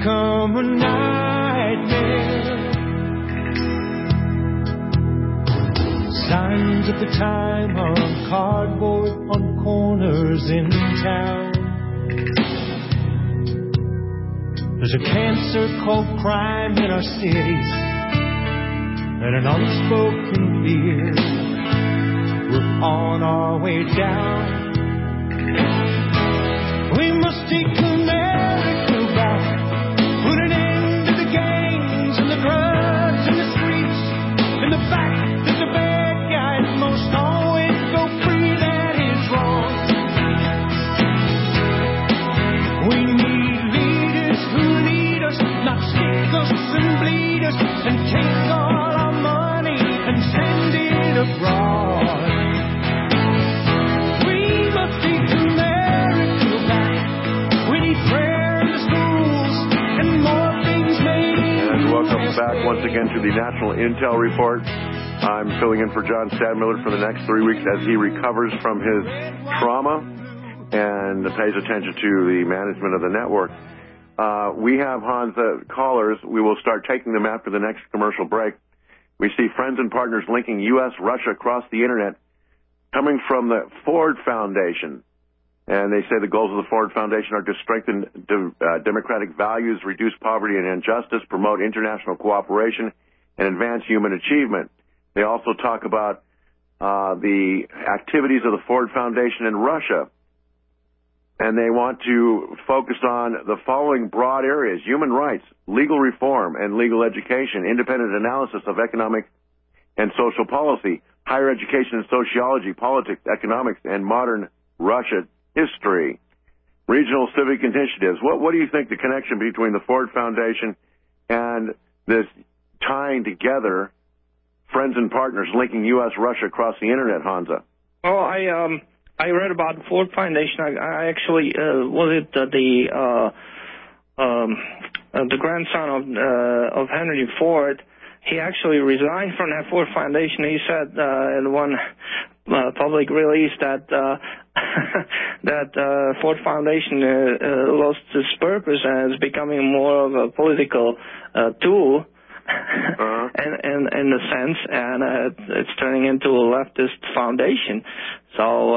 become a nightmare. Signs at the time are on cardboard on corners in town. There's a cancer called crime in our cities, and an unspoken fear. We're on our way down. We must take America back, put an end to the gangs and the drugs and the streets, and the fact that the bad guys most always go free. That is wrong. We need leaders who lead us, not stick us and bleed us and take all our money and send it abroad. We must take America back. We need prayer in the schools and more things made. And welcome back once again to the National Intel Report. I'm filling in for John Stadmiller for the next 3 weeks as he recovers from his trauma and pays attention to the management of the network. We have, Hans, callers. We will start taking them after the next commercial break. We see friends and partners linking U.S., Russia across the Internet coming from the Ford Foundation. And they say the goals of the Ford Foundation are to strengthen democratic values, reduce poverty and injustice, promote international cooperation, and advance human achievement. They also talk about the activities of the Ford Foundation in Russia. And they want to focus on the following broad areas: human rights, legal reform and legal education, independent analysis of economic and social policy, higher education and sociology, politics, economics, and modern Russia history, regional civic initiatives. What do you think the connection between the Ford Foundation and this tying together friends and partners linking U.S., Russia across the Internet, Hansa? Well, I read about the Ford Foundation. I actually was it the grandson of Henry Ford. He actually resigned from that Ford Foundation. He said in one public release that that Ford Foundation lost its purpose and is becoming more of a political tool. In a sense, and it's turning into a leftist foundation. So,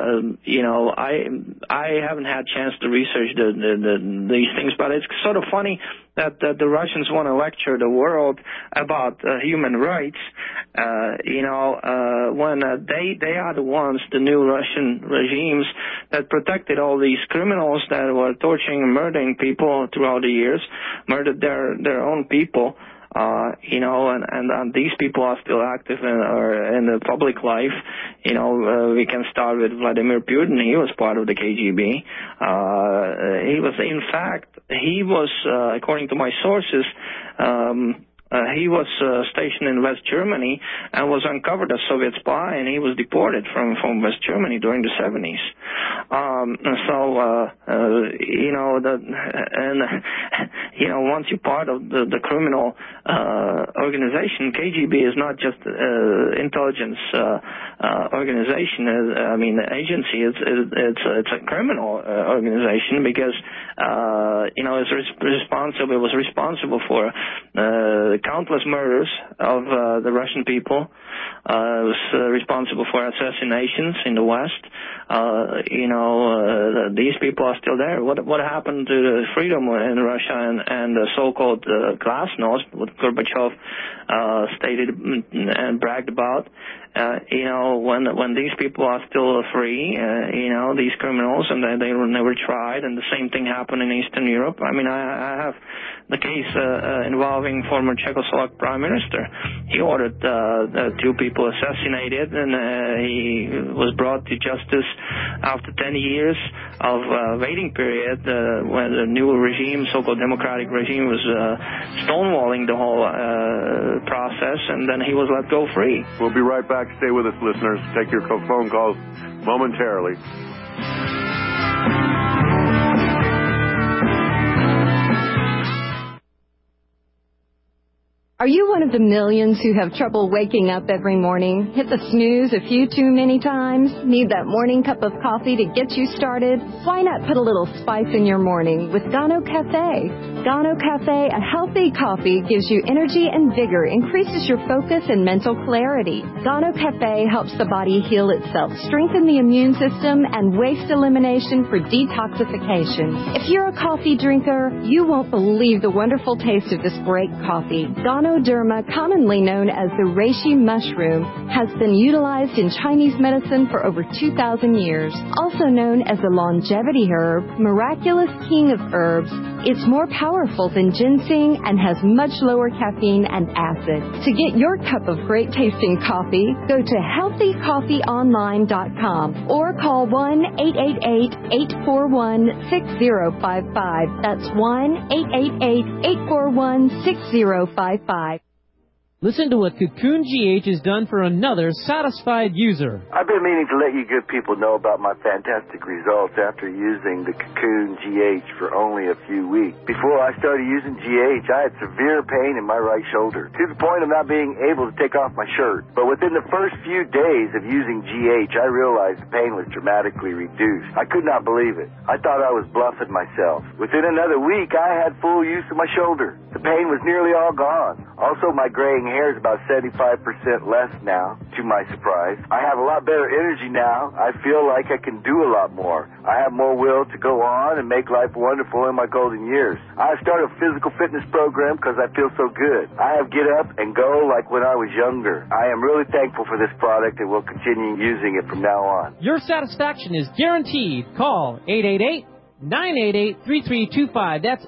I haven't had a chance to research these things, but it's sort of funny that the Russians want to lecture the world about human rights. When they are the ones, the new Russian regimes, that protected all these criminals that were torturing and murdering people throughout the years, murdered their own people. And these people are still active in the public life. We can start with Vladimir Putin. He was part of the KGB. He was, according to my sources, he was stationed in West Germany and was uncovered as Soviet spy, and he was deported from West Germany during the 70s. Once you're part of the criminal organization, KGB is not just intelligence organization. Agency. It's a criminal organization because it was responsible for countless murders of the Russian people. It was responsible for assassinations in the West. These people are still there. What happened to the freedom in Russia and the so-called glasnost, what Gorbachev stated and bragged about? When these people are still free, these criminals, and they were never tried, and the same thing happened in Eastern Europe. I have the case involving former Czechoslovak Prime Minister. He ordered 2 people assassinated, and he was brought to justice after 10 years of waiting period when the new regime, so-called democratic regime, was stonewalling the whole process, and then he was let go free. We'll be right back. Stay with us, listeners. Take your phone calls momentarily. Are you one of the millions who have trouble waking up every morning? Hit the snooze a few too many times? Need that morning cup of coffee to get you started? Why not put a little spice in your morning with Gano Cafe? Gano Cafe, a healthy coffee, gives you energy and vigor, increases your focus and mental clarity. Gano Cafe helps the body heal itself, strengthen the immune system, and waste elimination for detoxification. If you're a coffee drinker, you won't believe the wonderful taste of this great coffee. Ganoderma, commonly known as the reishi mushroom, has been utilized in Chinese medicine for over 2,000 years. Also known as the longevity herb, miraculous king of herbs, it's more powerful than ginseng and has much lower caffeine and acid. To get your cup of great tasting coffee, go to healthycoffeeonline.com or call 1-888-841-6055. That's 1-888-841-6055. Listen to what Cocoon GH has done for another satisfied user. I've been meaning to let you good people know about my fantastic results after using the Cocoon GH for only a few weeks. Before I started using GH, I had severe pain in my right shoulder, to the point of not being able to take off my shirt. But within the first few days of using GH, I realized the pain was dramatically reduced. I could not believe it. I thought I was bluffing myself. Within another week, I had full use of my shoulder. The pain was nearly all gone. Also, my graying hair is about 75% less now, to my surprise. I have a lot better energy now. I feel like I can do a lot more. I have more will to go on and make life wonderful in my golden years. I started a physical fitness program because I feel so good. I have get up and go like when I was younger. I am really thankful for this product and will continue using it from now on. Your satisfaction is guaranteed. Call 888-988-3325. That's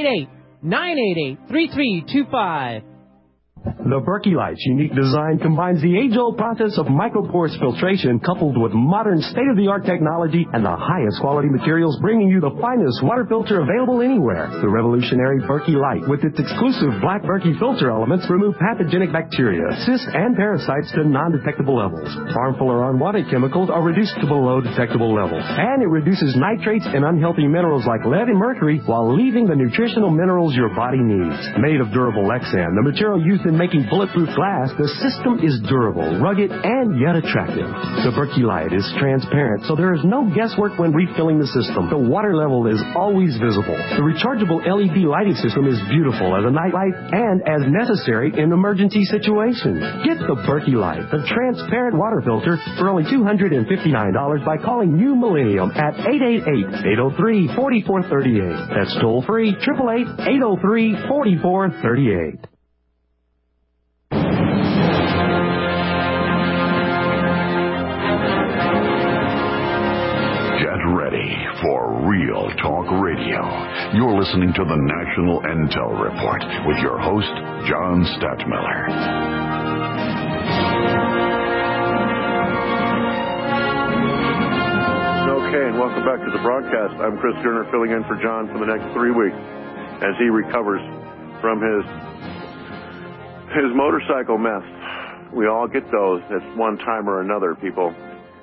888-988-3325. The Berkey Light's unique design combines the age-old process of microporous filtration coupled with modern state-of-the-art technology and the highest quality materials, bringing you the finest water filter available anywhere. The revolutionary Berkey Light, with its exclusive black Berkey filter elements, remove pathogenic bacteria, cysts, and parasites to non-detectable levels. Harmful or unwanted chemicals are reduced to below detectable levels. And it reduces nitrates and unhealthy minerals like lead and mercury while leaving the nutritional minerals your body needs. Made of durable Lexan, the material used in making bulletproof glass, the system is durable, rugged, and yet attractive. The Berkey Light is transparent, so there is no guesswork when refilling the system. The water level is always visible. The rechargeable LED lighting system is beautiful as a nightlight and as necessary in emergency situations. Get the Berkey Light, the transparent water filter, for only $259 by calling New Millennium at 888-803-4438. That's toll free, 888-803-4438. Ready for Real Talk Radio. You're listening to the National Intel Report with your host, John Stadtmiller. Okay, and welcome back to the broadcast. I'm Chris Gerner, filling in for John for the next 3 weeks as he recovers from his motorcycle mess. We all get those at one time or another, people.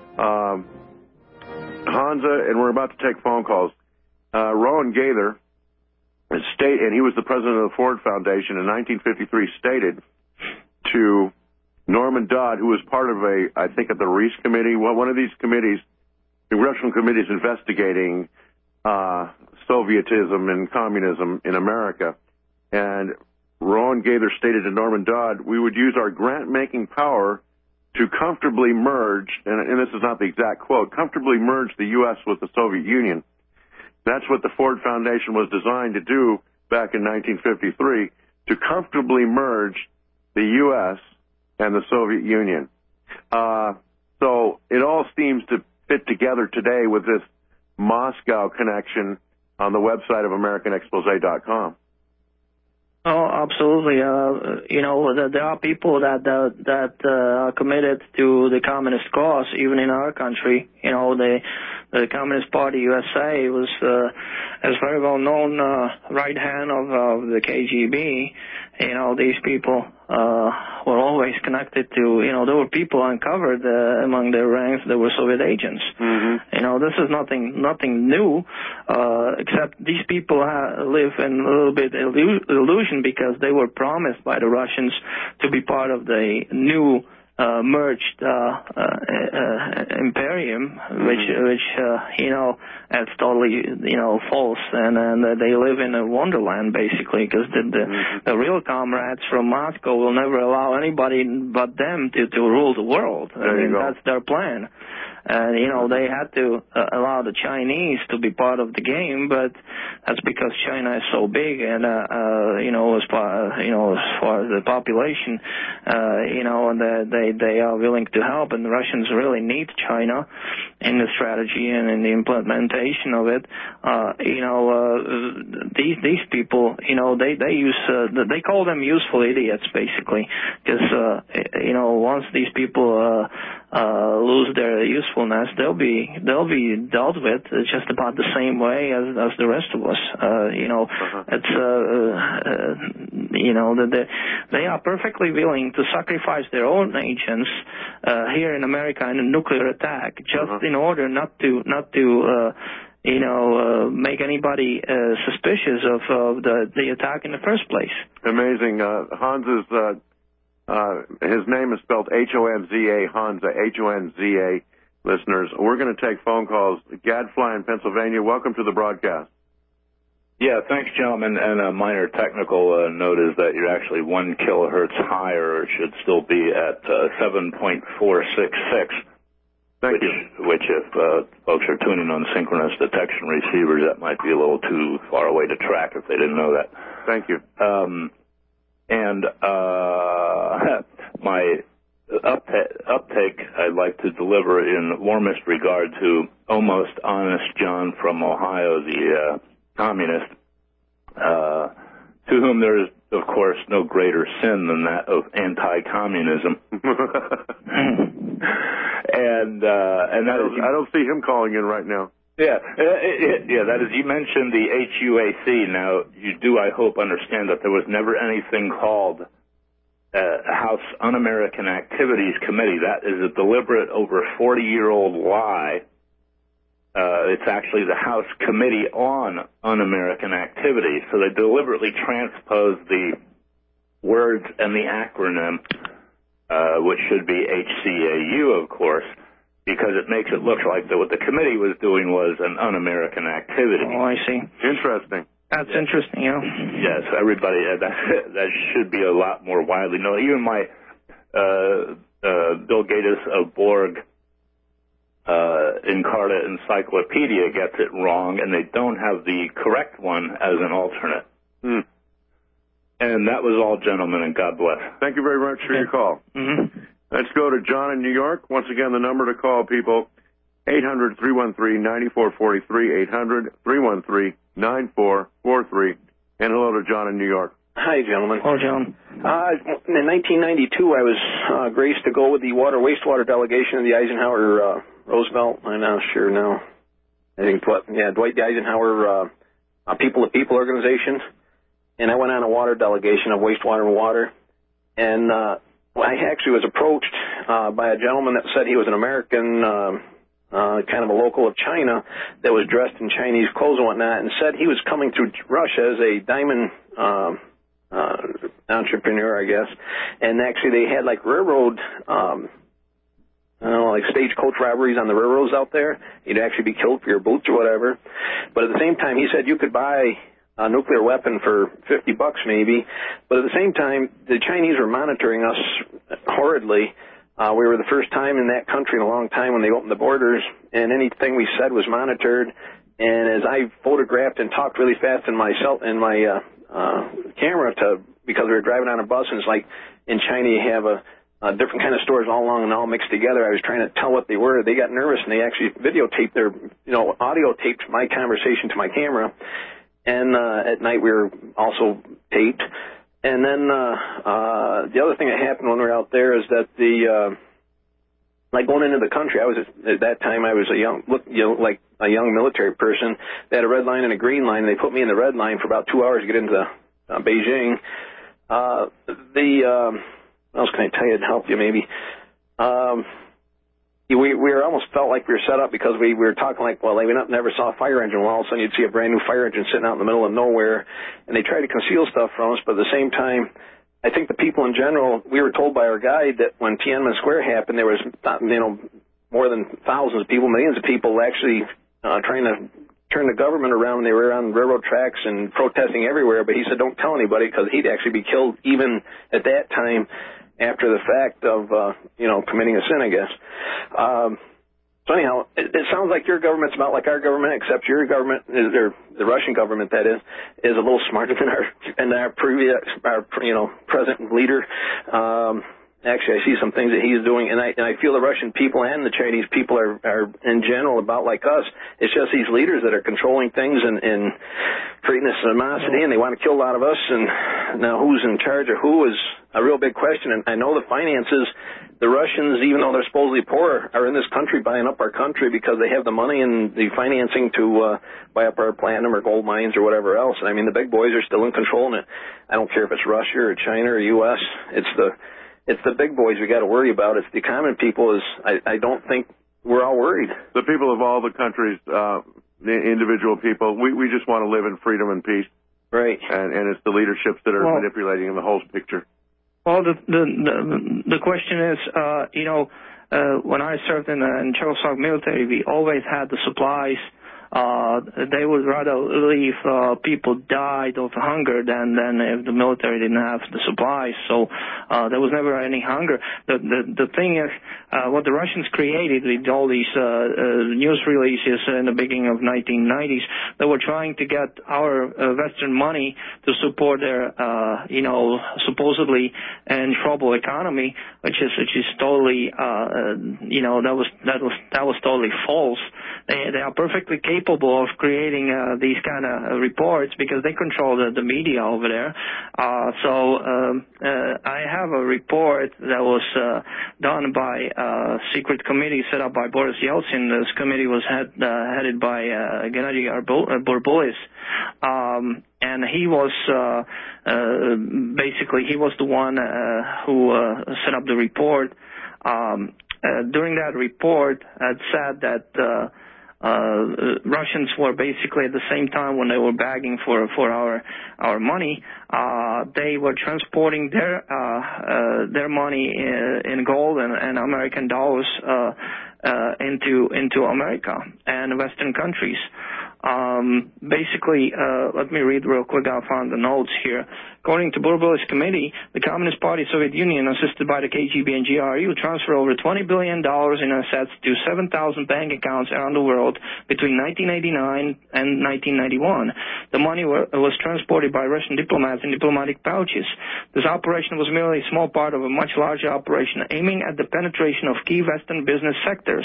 Hansa, and we're about to take phone calls. Rowan Gaither, and he was the president of the Ford Foundation in 1953, stated to Norman Dodd, who was part of I think of the Reese Committee, one of these committees, congressional committees investigating Sovietism and communism in America. And Rowan Gaither stated to Norman Dodd, we would use our grant-making power to comfortably merge, and this is not the exact quote, comfortably merge the U.S. with the Soviet Union. That's what the Ford Foundation was designed to do back in 1953, to comfortably merge the U.S. and the Soviet Union. So it all seems to fit together today with this Moscow connection on the website of AmericanExpose.com. Oh, absolutely. There are people that are committed to the communist cause, even in our country. The Communist Party USA was as very well known right hand of the KGB. These people were always connected to, there were people uncovered among their ranks that were Soviet agents. Mm-hmm. This is nothing new, except these people live in a little bit illusion because they were promised by the Russians to be part of the new merged imperium, which that's totally false, and they live in a wonderland basically, because the real comrades from Moscow will never allow anybody but them to rule the world. That's their plan. And, they had to allow the Chinese to be part of the game, but that's because China is so big and, as far as the population, and they are willing to help, and the Russians really need China in the strategy and in the implementation of it. These people, they use, they call them useful idiots, basically, because, once these people lose their usefulness, they'll be dealt with just about the same way as the rest of us. They are perfectly willing to sacrifice their own agents here in America in a nuclear attack, just in order not to make anybody suspicious of the attack in the first place. Amazing. Hans is. His name is spelled Honza, Hansa, Honza, listeners. We're going to take phone calls. Gadfly in Pennsylvania, welcome to the broadcast. Yeah, thanks, gentlemen. And a minor technical note is that you're actually 1 kilohertz higher, or it should still be at 7.466. Which if folks are tuning on synchronous detection receivers, that might be a little too far away to track if they didn't know that. Thank you. And my uptake I'd like to deliver in warmest regard to Almost Honest John from Ohio, the communist, to whom there is, of course, no greater sin than that of anti-communism. and that is, I don't see him calling in right now. Yeah, that is, you mentioned the HUAC. Now, you do, I hope, understand that there was never anything called House Un-American Activities Committee. That is a deliberate, over 40-year-old lie. It's actually the House Committee on Un-American Activities. So they deliberately transposed the words and the acronym, which should be HCAU, of course, because it makes it look like that what the committee was doing was an un-American activity. Oh, I see. Interesting. That's interesting, Yes, everybody, that should be a lot more widely known. Even my Bill Gates of Borg Encarta Encyclopedia gets it wrong, and they don't have the correct one as an alternate. And that was all, gentlemen, and God bless. Thank you very much for your call. Mm-hmm. Let's go to John in New York. Once again, the number to call, people, 800-313-9443, 800-313-9443. And hello to John in New York. Hi, gentlemen. Hello, John. In 1992, I was graced to go with the wastewater delegation of the Eisenhower Roosevelt. I'm not sure now. I think, Dwight D. Eisenhower People-to-People organization. And I went on a water delegation of wastewater and water. And I actually was approached by a gentleman that said he was an American, kind of a local of China, that was dressed in Chinese clothes and whatnot, and said he was coming through Russia as a diamond entrepreneur, I guess. And actually they had like railroad, like stagecoach robberies on the railroads out there. You'd actually be killed for your boots or whatever. But at the same time, he said you could buy a nuclear weapon for $50 maybe. But at the same time, the Chinese were monitoring us horridly. We were the first time in that country in a long time when they opened the borders, and anything we said was monitored. And as I photographed and talked really fast in my camera because we were driving on a bus, and it's like in China you have a different kind of stores all along and all mixed together. I was trying to tell what they were. They got nervous, and they actually videotaped audio taped my conversation to my camera. And at night we were also taped. And then the other thing that happened when we were out there is that like going into the country, at that time I was a young military person. They had a red line and a green line, and they put me in the red line for about 2 hours to get into Beijing. what else can I tell you to help you maybe? We almost felt like we were set up because we were talking like, well, we never saw a fire engine. Well, all of a sudden you'd see a brand new fire engine sitting out in the middle of nowhere, and they tried to conceal stuff from us, but at the same time, I think the people in general, we were told by our guide that when Tiananmen Square happened, there was, more than thousands of people, millions of people actually trying to turn the government around. They were on railroad tracks and protesting everywhere, but he said don't tell anybody because he'd actually be killed even at that time after the fact of, committing a sin, I guess. So anyhow, it sounds like your government's about like our government, except your government, or the Russian government, that is a little smarter than our present leader. Actually, I see some things that he's doing, and I feel the Russian people and the Chinese people are in general about like us. It's just these leaders that are controlling things and creating this animosity, and they want to kill a lot of us. And now who's in charge of who is a real big question. And I know the finances, the Russians, even though they're supposedly poor, are in this country buying up our country because they have the money and the financing to buy up our platinum or gold mines or whatever else. And I mean, the big boys are still in control, and I don't care if it's Russia or China or U.S. It's the big boys we got to worry about. It's the common people. I don't think we're all worried. The people of all the countries, the individual people, we just want to live in freedom and peace. Right. And it's the leaderships that are manipulating the whole picture. Well, the question is, when I served in the Czechoslovak military, we always had the supplies. They would rather leave people died of hunger than if the military didn't have the supplies. So there was never any hunger. The thing is, what the Russians created with all these news releases in the beginning of 1990s, they were trying to get our Western money to support their, supposedly in trouble economy, which is totally, that was totally false. They are perfectly capable of creating these kind of reports because they control the media over there. So I have a report that was done by a secret committee set up by Boris Yeltsin. This committee was headed by Gennady Burbulis. And he was he was the one who set up the report. During that report, it said that Russians were basically at the same time when they were begging for our money, they were transporting their money in gold and American dollars into America and Western countries. Let me read real quick. I found the notes here. According to Burbulis committee, the Communist Party of Soviet Union, assisted by the KGB and GRU, transferred over $20 billion in assets to 7,000 bank accounts around the world between 1989 and 1991. The money was transported by Russian diplomats in diplomatic pouches. This operation was merely a small part of a much larger operation aiming at the penetration of key Western business sectors.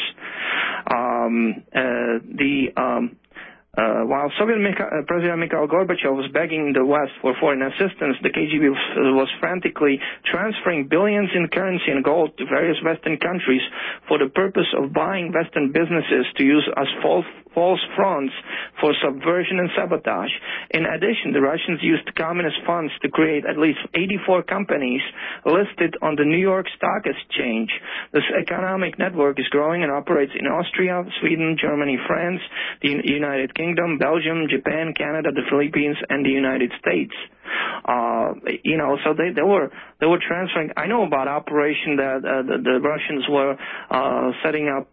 While Soviet President Mikhail Gorbachev was begging the West for foreign assistance, the KGB was frantically transferring billions in currency and gold to various Western countries for the purpose of buying Western businesses to use as false fronts for subversion and sabotage. In addition, the Russians used communist funds to create at least 84 companies listed on the New York Stock Exchange. This economic network is growing and operates in Austria, Sweden, Germany, France, the United Kingdom, Belgium, Japan, Canada, the Philippines, and the United States. So they were transferring. I know about operation that the Russians were setting up.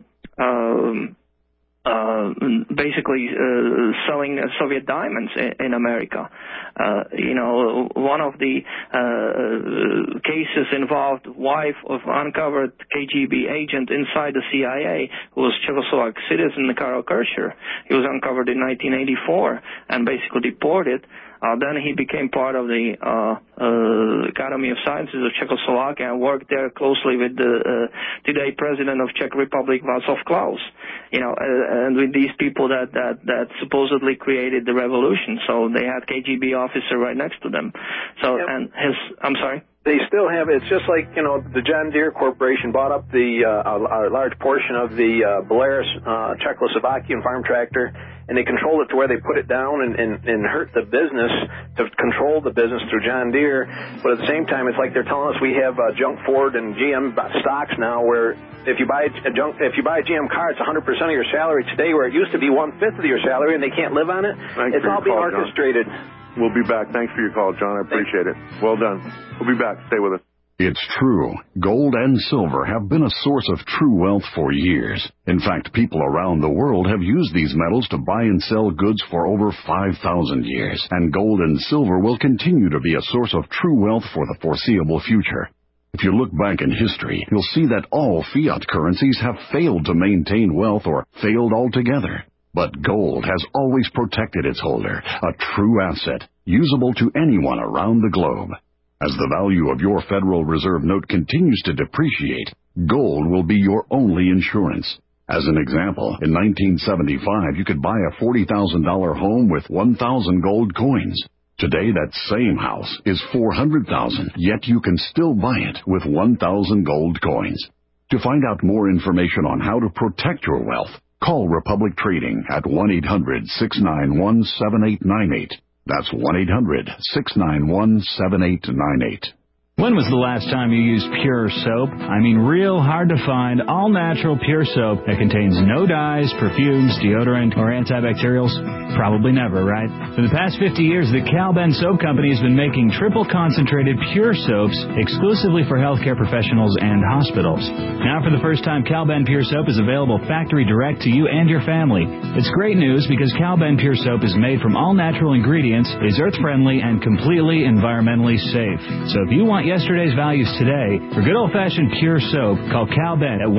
Selling Soviet diamonds in America. One of the cases involved wife of uncovered KGB agent inside the CIA who was Czechoslovak citizen Karol Kircher. He was uncovered in 1984 and basically deported. Then he became part of the Academy of Sciences of Czechoslovakia and worked there closely with the today President of Czech Republic, Václav Klaus. And with these people that supposedly created the revolution. So they had KGB officer right next to them. So, yep. and I'm sorry? they still have, it's just like, the John Deere Corporation bought up a large portion of the Belarus Czechoslovakian farm tractor, and they controlled it to where they put it down and hurt the business to control the business through John Deere. But at the same time, it's like they're telling us we have junk Ford and GM stocks now, where if you buy a GM car, it's 100% of your salary today, where it used to be 1/5 of your salary, and they can't live on it. It's all being orchestrated. We'll be back. Thanks for your call, John. I appreciate it. Well done. We'll be back. Stay with us. It's true. Gold and silver have been a source of true wealth for years. In fact, people around the world have used these metals to buy and sell goods for over 5,000 years. And gold and silver will continue to be a source of true wealth for the foreseeable future. If you look back in history, you'll see that all fiat currencies have failed to maintain wealth or failed altogether. But gold has always protected its holder, a true asset, usable to anyone around the globe. As the value of your Federal Reserve note continues to depreciate, gold will be your only insurance. As an example, in 1975, you could buy a $40,000 home with 1,000 gold coins. Today, that same house is $400,000, yet you can still buy it with 1,000 gold coins. To find out more information on how to protect your wealth, call Republic Trading at 1-800-691-7898. That's 1-800-691-7898. When was the last time you used pure soap? I mean real hard to find, all-natural pure soap that contains no dyes, perfumes, deodorant, or antibacterials? Probably never, right? For the past 50 years, the Cal Ben Soap Company has been making triple concentrated pure soaps exclusively for healthcare professionals and hospitals. Now, for the first time, Cal Ben Pure Soap is available factory direct to you and your family. It's great news because Cal Ben Pure Soap is made from all-natural ingredients, is earth-friendly, and completely environmentally safe. So if you want yesterday's values today, for good old-fashioned pure soap, call Cal Ben at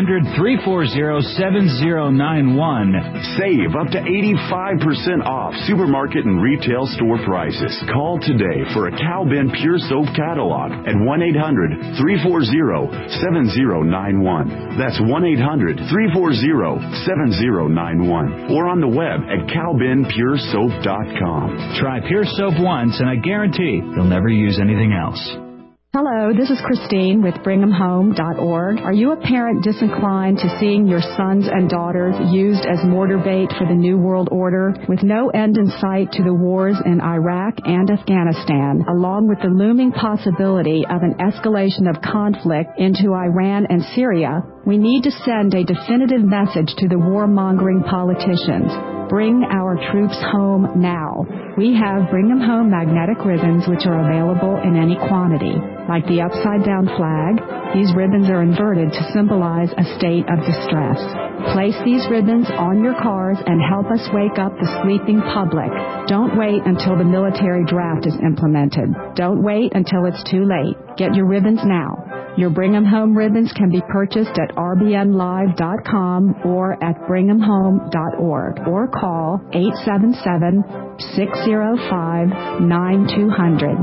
1-800-340-7091. Save up to 85% off supermarket and retail store prices. Call today for a Cal Ben Pure Soap catalog at 1-800-340-7091. That's 1-800-340-7091. Or on the web at calbenpuresoap.com. Try pure soap once, and I guarantee you'll never use anything else. Hello, this is Christine with BringTheMHome.org. Are you a parent disinclined to seeing your sons and daughters used as mortar bait for the New World Order, with no end in sight to the wars in Iraq and Afghanistan, along with the looming possibility of an escalation of conflict into Iran and Syria? We need to send a definitive message to the warmongering politicians. Bring our troops home now. We have Bring Them Home magnetic ribbons, which are available in any quantity. Like the upside-down flag, these ribbons are inverted to symbolize a state of distress. Place these ribbons on your cars and help us wake up the sleeping public. Don't wait until the military draft is implemented. Don't wait until it's too late. Get your ribbons now. Your Bring 'em Home ribbons can be purchased at rbnlive.com or at bringthemhome.org, or call 877-605-9200.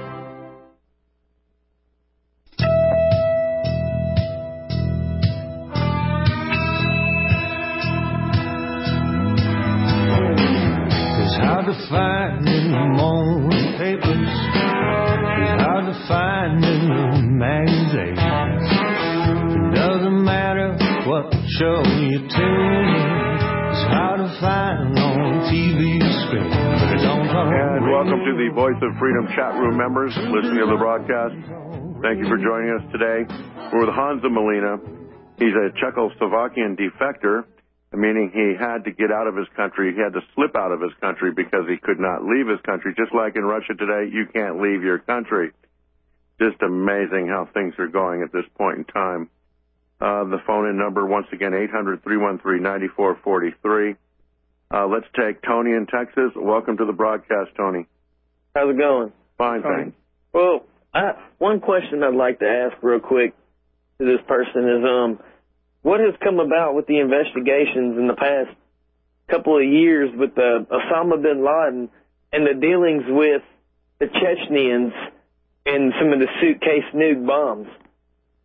It's hard to find in the morning papers. It's hard to find in the magazines. It doesn't matter what show you tune in. It's hard to find on TV screen. And welcome to the Voice of Freedom chat room members listening to the broadcast. Thank you for joining us today. We're with Hansa Molina. He's a Czechoslovakian defector, meaning he had to get out of his country. He had to slip out of his country because he could not leave his country. Just like in Russia today, you can't leave your country. Just amazing how things are going at this point in time. The phone-in number, once again, 800-313-9443. Let's take Tony in Texas. Welcome to the broadcast, Tony. How's it going? Fine, thanks. Well, one question I'd like to ask real quick to this person is, what has come about with the investigations in the past couple of years with Osama bin Laden and the dealings with the Chechens and some of the suitcase nuke bombs?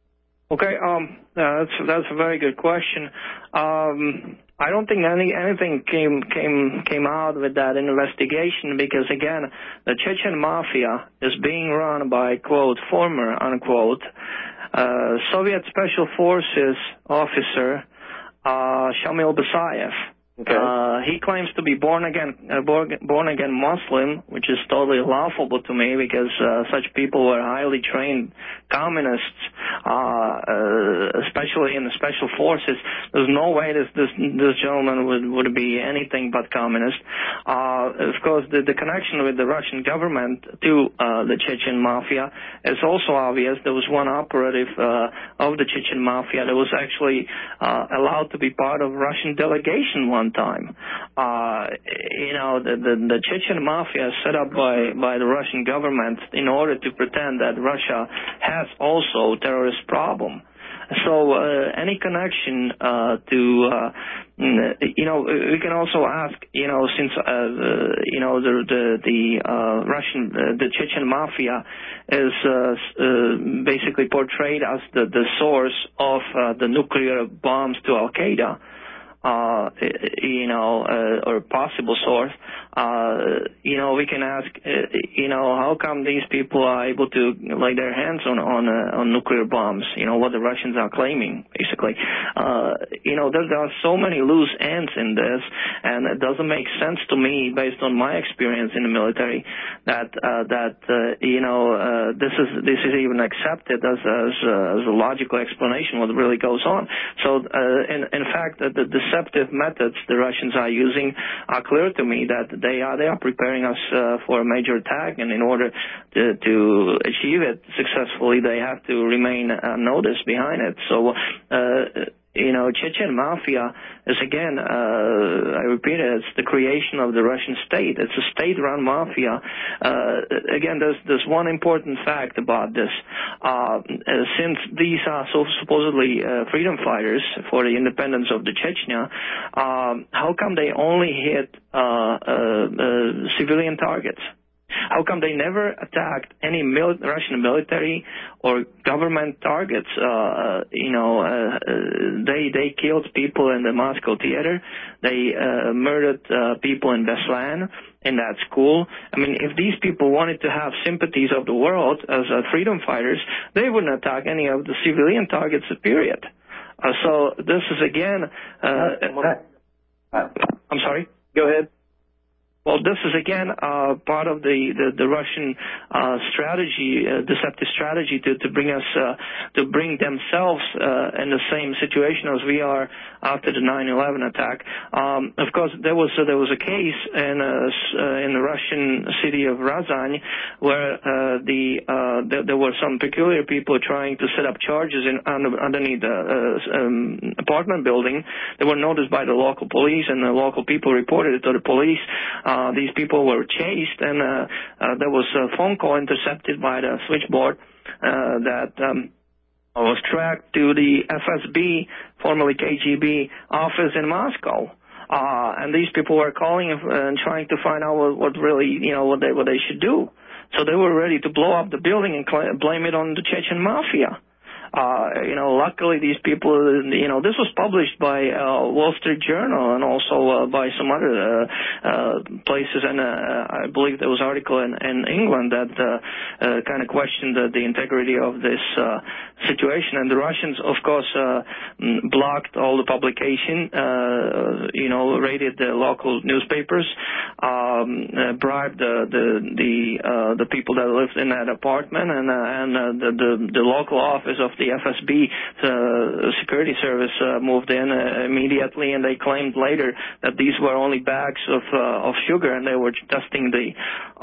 Okay, that's a very good question. I don't think anything came out with that investigation because, again, the Chechen mafia is being run by, quote, former, unquote, Soviet Special Forces officer Shamil Basayev. Okay. He claims to be born again Muslim, which is totally laughable to me because such people were highly trained communists, especially in the special forces. There's no way this gentleman would be anything but communist. Of course, the connection with the Russian government to the Chechen mafia is also obvious. There was one operative of the Chechen mafia that was actually allowed to be part of Russian delegation one time. The Chechen mafia is set up by the Russian government in order to pretend that Russia has also a terrorist problem. So any connection we can also ask, since the Chechen mafia is basically portrayed as the source of the nuclear bombs to Al Qaeda. Or possible source, we can ask, how come these people are able to lay their hands on nuclear bombs, what the Russians are claiming, basically. There are so many loose ends in this, and it doesn't make sense to me, based on my experience in the military, that this is even accepted as a logical explanation what really goes on. So, in fact, the deceptive methods the Russians are using are clear to me that they are preparing us for a major attack, and in order to achieve it successfully, they have to remain unnoticed behind it. So, Chechen mafia is, again, I repeat it, it's the creation of the Russian state. It's a state-run mafia. Again, there's one important fact about this. Since these are so supposedly freedom fighters for the independence of the Chechnya, how come they only hit civilian targets? How come they never attacked any Russian military or government targets? They killed people in the Moscow theater. They murdered people in Beslan, in that school. I mean, if these people wanted to have sympathies of the world as freedom fighters, they wouldn't attack any of the civilian targets, period. So this is, again... I'm sorry? Go ahead. Well, this is, again, part of the Russian strategy, deceptive strategy to bring us, to bring themselves in the same situation as we are after the 9/11 attack. Of course, there was a case in the Russian city of Ryazan where there were some peculiar people trying to set up charges underneath the apartment building. They were noticed by the local police, and the local people reported it to the police. These people were chased, and there was a phone call intercepted by the switchboard that was tracked to the FSB, formerly KGB, office in Moscow. And these people were calling and trying to find out what really, what they should do. So they were ready to blow up the building and blame it on the Chechen mafia. Luckily these people, this was published by Wall Street Journal and also by some other places, and I believe there was an article in England that kind of questioned the integrity of this situation. And the Russians, of course, blocked all the publication, raided the local newspapers, bribed the people that lived in that apartment, and the local office of the FSB security service moved in immediately, and they claimed later that these were only bags of sugar, and they were testing the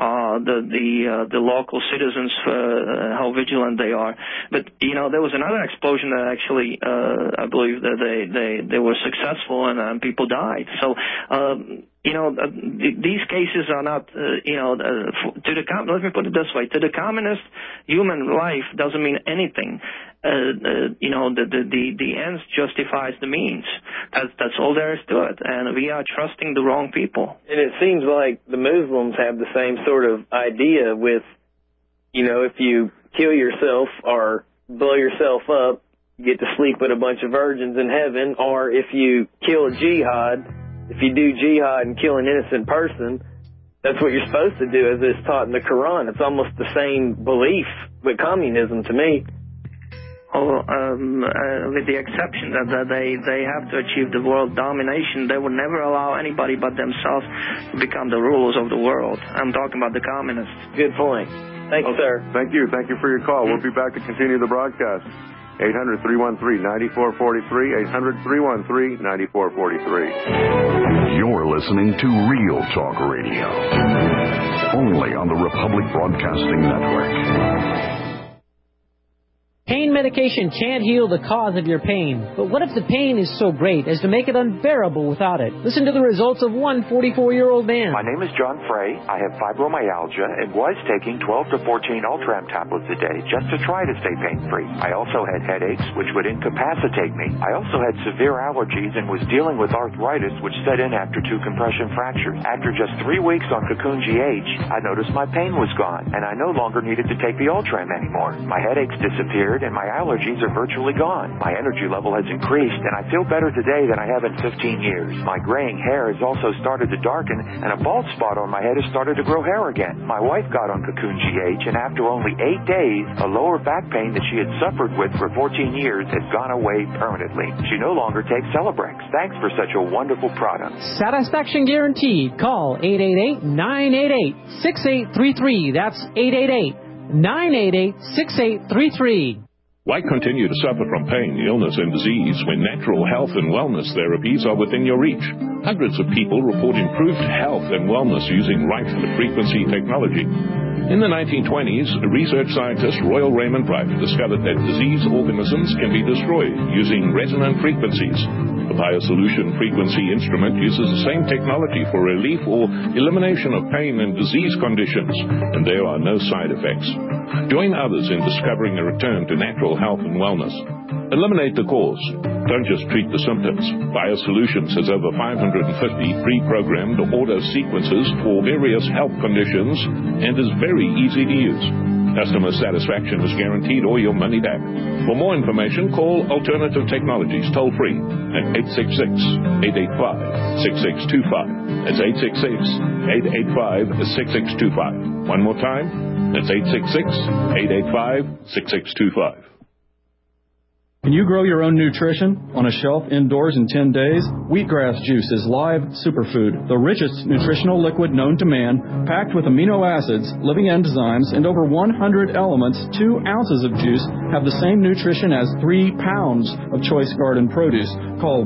local citizens how vigilant they are. But there was another explosion that actually I believe that they were successful, and people died. So these cases are not, let me put it this way, to the communist, human life doesn't mean anything. The ends justifies the means. That's all there is to it, and we are trusting the wrong people. And it seems like the Muslims have the same sort of idea with, if you kill yourself or blow yourself up, you get to sleep with a bunch of virgins in heaven, or if you kill a jihad, if you do jihad and kill an innocent person, that's what you're supposed to do, as it's taught in the Quran. It's almost the same belief with communism to me. With the exception that they have to achieve the world domination, they would never allow anybody but themselves to become the rulers of the world. I'm talking about the communists. Good point. Thank you, sir. Thank you. Thank you for your call. We'll be back to continue the broadcast. 800-313-9443, 800-313-9443. You're listening to Real Talk Radio, only on the Republic Broadcasting Network. Pain medication can't heal the cause of your pain. But what if the pain is so great as to make it unbearable without it? Listen to the results of one 44-year-old man. My name is John Frey. I have fibromyalgia and was taking 12 to 14 Ultram tablets a day just to try to stay pain-free. I also had headaches, which would incapacitate me. I also had severe allergies and was dealing with arthritis, which set in after 2 compression fractures. After just 3 weeks on Cocoon GH, I noticed my pain was gone, and I no longer needed to take the Ultram anymore. My headaches disappeared, and my allergies are virtually gone. My energy level has increased, and I feel better today than I have in 15 years. My graying hair has also started to darken, and a bald spot on my head has started to grow hair again. My wife got on Cocoon GH, and after only 8 days, a lower back pain that she had suffered with for 14 years has gone away permanently. She no longer takes Celebrex. Thanks for such a wonderful product. Satisfaction guaranteed. Call 888-988-6833. That's 888-988-6833. Why continue to suffer from pain, illness, and disease when natural health and wellness therapies are within your reach? Hundreds of people report improved health and wellness using right-frequency technology. In the 1920s, research scientist Royal Raymond Wright discovered that disease organisms can be destroyed using resonant frequencies. The BioSolution frequency instrument uses the same technology for relief or elimination of pain and disease conditions, and there are no side effects. Join others in discovering a return to natural health and wellness. Eliminate the cause. Don't just treat the symptoms. BioSolutions has over 550 pre-programmed auto sequences for various health conditions and is very easy to use. Customer satisfaction is guaranteed or your money back. For more information, call Alternative Technologies toll-free at 866-885-6625. That's 866-885-6625. One more time, that's 866-885-6625. Can you grow your own nutrition on a shelf indoors in 10 days? Wheatgrass juice is live superfood, the richest nutritional liquid known to man, packed with amino acids, living enzymes, and over 100 elements. 2 ounces of juice have the same nutrition as 3 pounds of choice garden produce. Call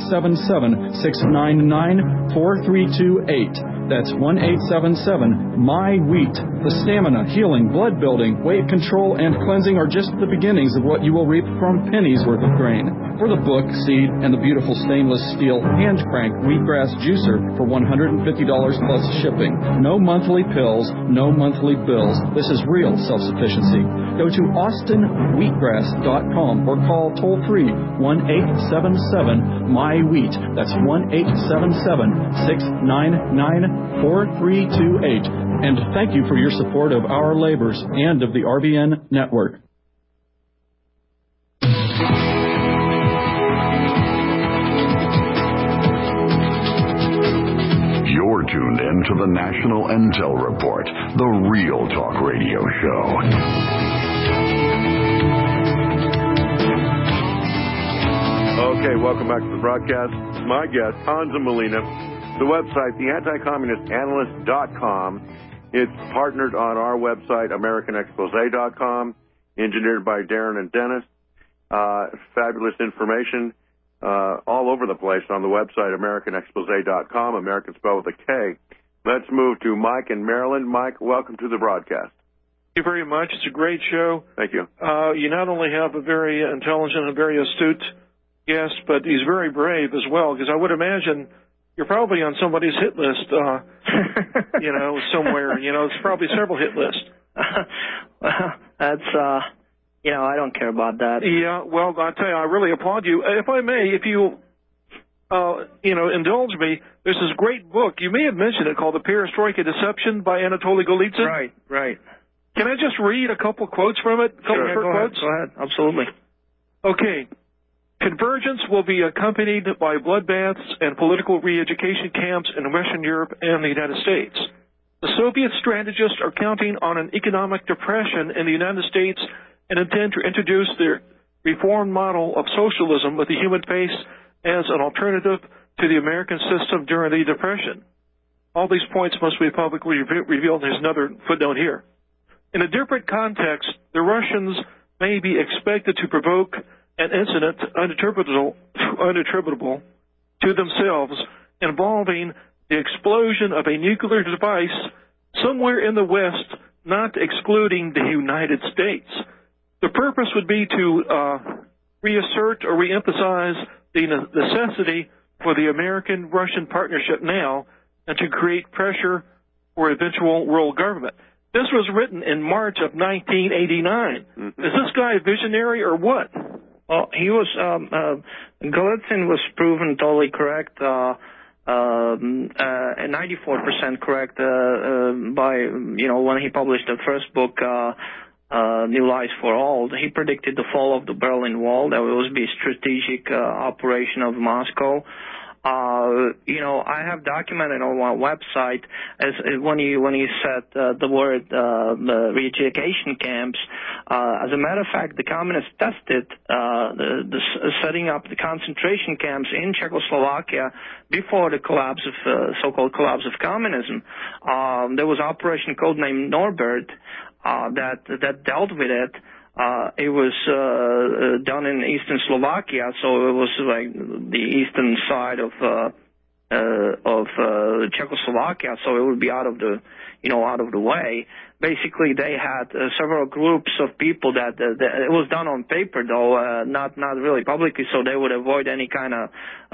1-877-699-4328. That's 1-877-MY-WHEAT. The stamina, healing, blood building, weight control, and cleansing are just the beginnings of what you will reap from pennies worth of grain. For the book, seed, and the beautiful stainless steel hand crank wheatgrass juicer for $150 plus shipping. No monthly pills, no monthly bills. This is real self-sufficiency. Go to austinwheatgrass.com or call toll-free 1-877-MY-WHEAT. That's 1-877-699-4328. And thank you for your support of our labors and of the RBN network. You're tuned in to the National Intel Report, the Real Talk Radio Show. Okay, welcome back to the broadcast. My guest, Hansa Molina. The website, theanticommunistanalyst.com. It's partnered on our website, AmericanExpose.com, engineered by Darren and Dennis. Fabulous information all over the place on the website, AmericanExpose.com, American spelled with a K. Let's move to Mike in Maryland. Mike, welcome to the broadcast. Thank you very much. It's a great show. Thank you. You not only have a very intelligent and very astute guest, but he's very brave as well, because I would imagine you're probably on somebody's hit list, somewhere. It's probably several hit lists. Well, that's, I don't care about that. Yeah, well, I tell you, I really applaud you. If I may, if you, indulge me, there's this great book. You may have mentioned it called The Perestroika Deception by Anatoly Golitsyn. Right. Can I just read a couple quotes from it? Sure, go ahead. Absolutely. Okay. Convergence will be accompanied by bloodbaths and political re-education camps in Western Europe and the United States. The Soviet strategists are counting on an economic depression in the United States and intend to introduce their reformed model of socialism with the human face as an alternative to the American system during the Depression. All these points must be publicly revealed. There's another footnote here. In a different context, the Russians may be expected to provoke an incident unattributable to themselves involving the explosion of a nuclear device somewhere in the West, not excluding the United States. The purpose would be to reassert or reemphasize the necessity for the American-Russian partnership now and to create pressure for eventual world government. This was written in March of 1989. Is this guy a visionary or what? Well, he was, Golitsyn was proven totally correct, 94% correct, by, when he published the first book, New Lies for All. He predicted the fall of the Berlin Wall. That was be a strategic operation of Moscow. I have documented on my website as when he said the word re-education camps. As a matter of fact, the communists tested the setting up the concentration camps in Czechoslovakia before the collapse of so-called collapse of communism. There was Operation Codename Norbert that dealt with it. It was done in eastern Slovakia, so it was like the eastern side of Czechoslovakia, so it would be out of the way. Basically, they had several groups of people that it was done on paper, though, not really publicly, so they would avoid any kind of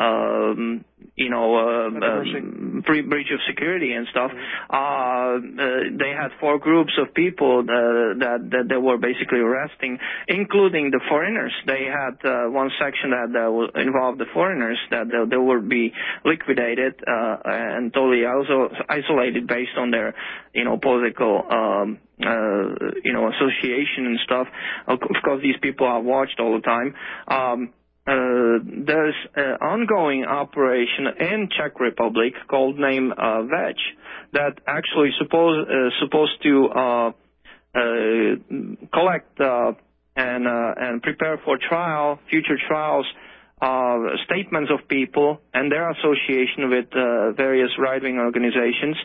breach of security and stuff. They had 4 groups of people that they were basically arresting, including the foreigners. They had one section that involved the foreigners that they would be liquidated and totally isolated based on their political association and stuff. Of course, these people are watched all the time. There's an ongoing operation in Czech Republic called name Veg that actually supposed to collect and prepare for future trials, statements of people and their association with various right-wing organizations,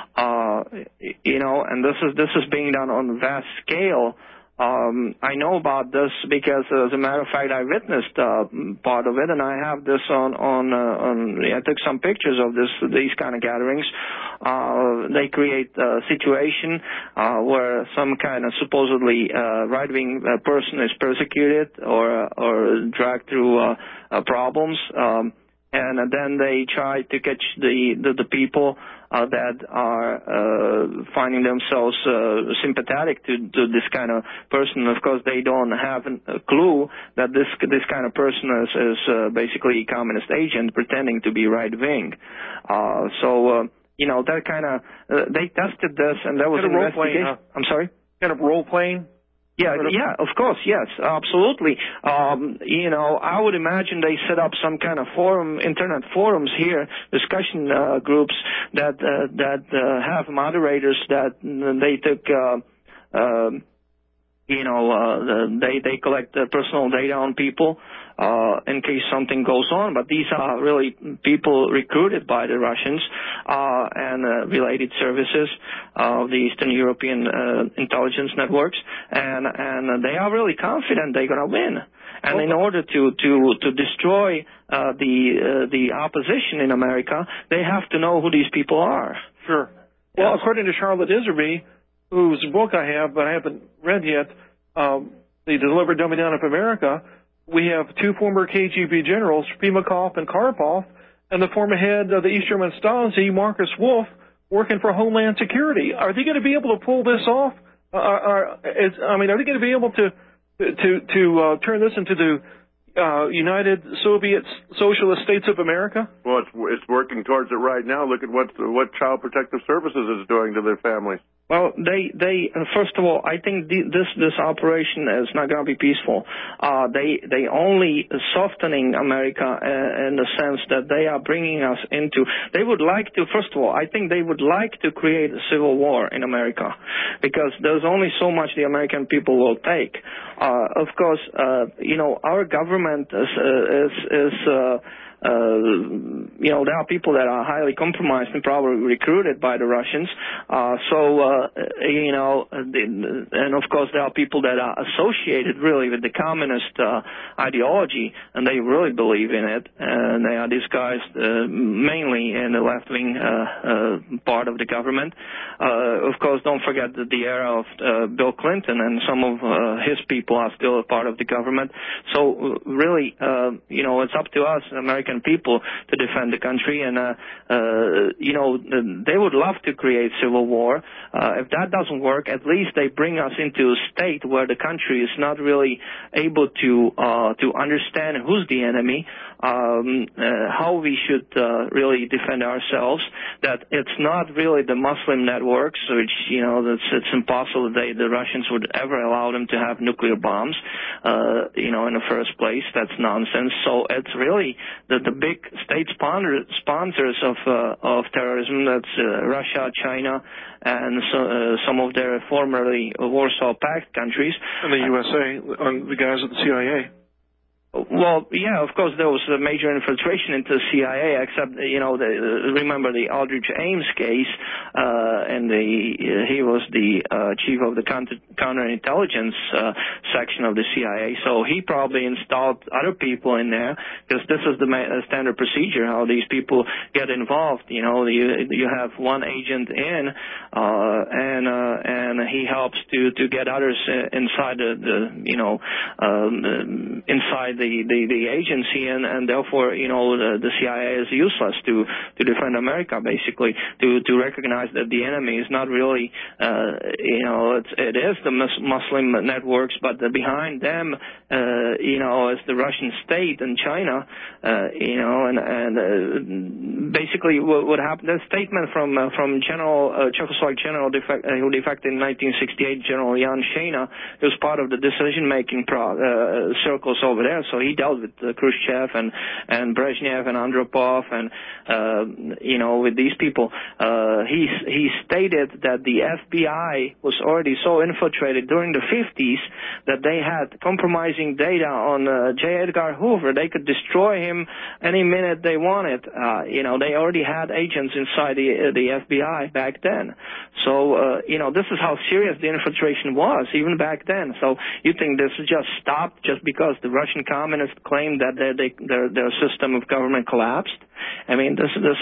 and this is being done on a vast scale. I know about this because, as a matter of fact, I witnessed part of it, and I have this on. I took some pictures of these kind of gatherings. They create a situation where some kind of supposedly right-wing person is persecuted or dragged through problems, and then they try to catch the people that are finding themselves sympathetic to this kind of person. Of course, they don't have a clue that this kind of person is basically a communist agent pretending to be right wing. That kind of they tested this, and there was an investigation. I'm sorry. Kind of role playing. Yeah, of course, yes, absolutely. I would imagine they set up some kind of internet forums here, discussion groups that have moderators that they took, they collect personal data on people in case something goes on. But these are really people recruited by the Russians and related services of the Eastern European intelligence networks, and they are really confident they're going to win. And in order to destroy the opposition in America, they have to know who these people are. Sure. Well, according to Charlotte Iserby, whose book I have but I haven't read yet, The Deliberate Dumbing Down of America, we have 2 former KGB generals, Primakov and Karpov, and the former head of the East German Stasi, Marcus Wolf, working for Homeland Security. Are they going to be able to pull this off? Are they going to be able to turn this into the United Soviet Socialist States of America? Well, it's working towards it right now. Look at what Child Protective Services is doing to their families. Well, they first of all, I think this operation is not going to be peaceful. They only softening America in the sense that they are bringing us into. They would like to. First of all, I think they would like to create a civil war in America, because there's only so much the American people will take. Of course, our government is there are people that are highly compromised and probably recruited by the Russians. And of course there are people that are associated really with the communist ideology, and they really believe in it, and they are disguised mainly in the left-wing part of the government. Of course, don't forget that the era of Bill Clinton and some of his people are still a part of the government. So really, it's up to us, American people, to defend the country, and they would love to create civil war. If that doesn't work, at least they bring us into a state where the country is not really able to understand who's the enemy, how we should really defend ourselves, that it's not really the Muslim networks, which it's impossible that the Russians would ever allow them to have nuclear bombs in the first place. That's nonsense. So it's really the big state sponsors of terrorism. That's Russia, China, and some of their formerly Warsaw Pact countries. And the USA, the guys at the CIA. Well, yeah, of course there was a major infiltration into the CIA, except, remember the Aldrich Ames case, and he was the chief of the counterintelligence section of the CIA, so he probably installed other people in there, because this is the standard procedure, how these people get involved. You have one agent in, and he helps to get others inside inside the agency, and therefore, the CIA is useless to defend America, basically, to recognize that the enemy is not really, it is the Muslim networks, but behind them, is the Russian state and China, and basically what happened, the statement from General, Czechoslovak General who defected in 1968, General Jan Šejna, who was part of the decision-making circles over there, so he dealt with Khrushchev and Brezhnev and Andropov and with these people. He stated that the FBI was already so infiltrated during the 50s that they had compromising data on J. Edgar Hoover. They could destroy him any minute they wanted. They already had agents inside the FBI back then. So this is how serious the infiltration was even back then. So you think this just stopped just because the Russian communists claimed that their system of government collapsed? I mean, this is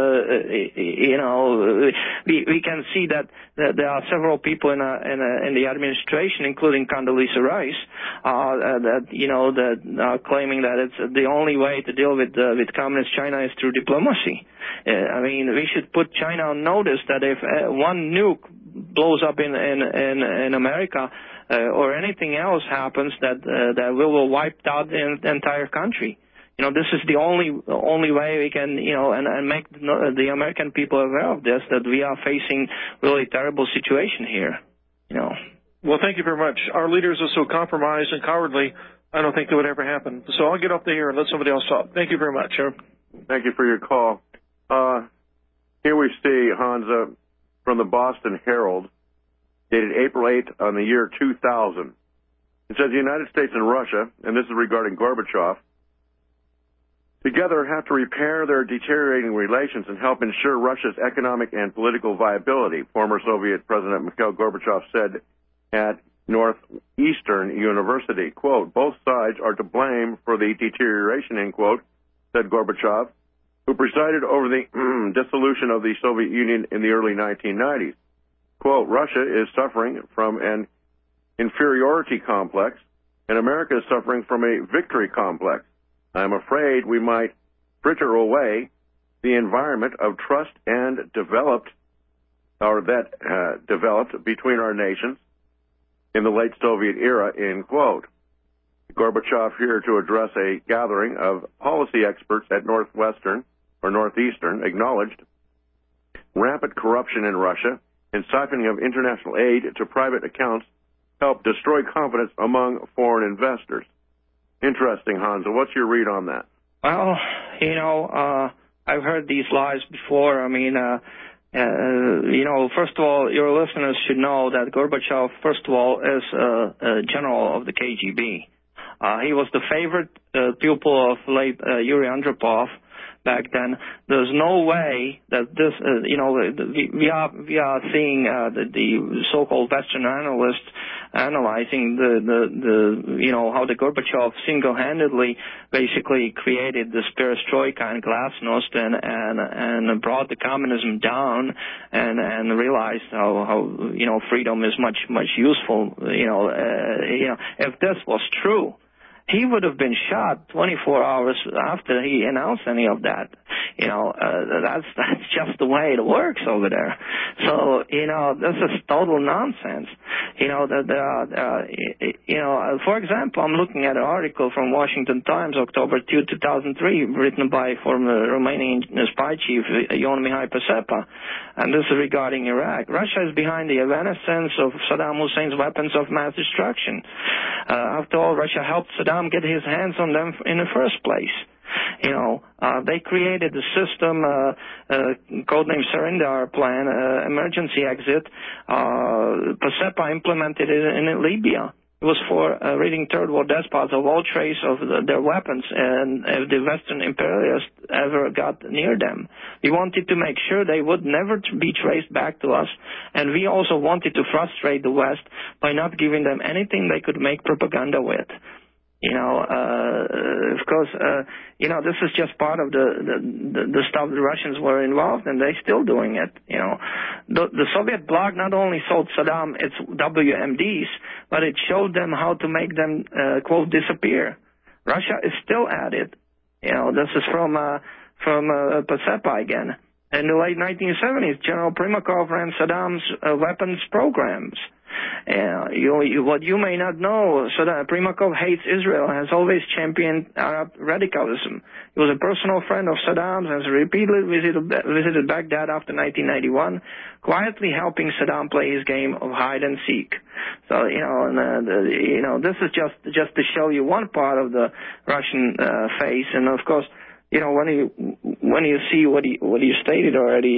we can see that there are several people in the administration, including Condoleezza Rice, that are claiming that it's the only way to deal with communist China is through diplomacy. I mean, we should put China on notice that if one nuke blows up in America, or anything else happens, that we will wipe out the entire country. This is the only way we can, and make the American people aware of this, that we are facing really terrible situation here. Well, thank you very much. Our leaders are so compromised and cowardly, I don't think that would ever happen. So I'll get up there and let somebody else talk. Thank you very much. Sure. Thank you for your call. Here we see, Hansa, from the Boston Herald, dated April 8th on the year 2000. It says the United States and Russia, and this is regarding Gorbachev, together have to repair their deteriorating relations and help ensure Russia's economic and political viability, former Soviet President Mikhail Gorbachev said at Northeastern University. Quote, both sides are to blame for the deterioration, end quote, said Gorbachev, who presided over the dissolution of the Soviet Union in the early 1990s. Quote, Russia is suffering from an inferiority complex, and America is suffering from a victory complex. I'm afraid we might fritter away the environment of trust and developed between our nations in the late Soviet era, end quote. Gorbachev here to address a gathering of policy experts at Northeastern acknowledged rampant corruption in Russia and siphoning of international aid to private accounts help destroy confidence among foreign investors. Interesting, Hansa. What's your read on that? Well, I've heard these lies before. I mean, first of all, your listeners should know that Gorbachev, first of all, is a general of the KGB. He was the favorite pupil of late Yuri Andropov back then. There's no way that this, we are seeing the so-called Western analysts analyzing how the Gorbachev single-handedly basically created this perestroika and glasnost and brought the communism down and realized how freedom is much useful. If this was true, he would have been shot 24 hours after he announced any of that. That's just the way it works over there. So, this is total nonsense. For example, I'm looking at an article from Washington Times, October 2, 2003, written by former Romanian spy chief Ion Mihai Pacepa, and this is regarding Iraq. Russia is behind the evanescence of Saddam Hussein's weapons of mass destruction. After all, Russia helped Saddam get his hands on them in the first place. They created the system, codenamed Surrender Plan, emergency exit. Pacepa implemented it in Libya. It was for ridding third world despots of all trace of their weapons, and if the Western imperialists ever got near them. We wanted to make sure they would never be traced back to us, and we also wanted to frustrate the West by not giving them anything they could make propaganda with. Of course, this is just part of the stuff the Russians were involved in. They're still doing it. The Soviet bloc not only sold Saddam its WMDs, but it showed them how to make them, quote, disappear. Russia is still at it. This is from Pacepa again. In the late 1970s, General Primakov ran Saddam's weapons programs. What you may not know, Primakov hates Israel and has always championed Arab radicalism. He was a personal friend of Saddam's and has repeatedly visited Baghdad after 1991, quietly helping Saddam play his game of hide and seek. So, this is just to show you one part of the Russian face, and of course, when you see what you stated already,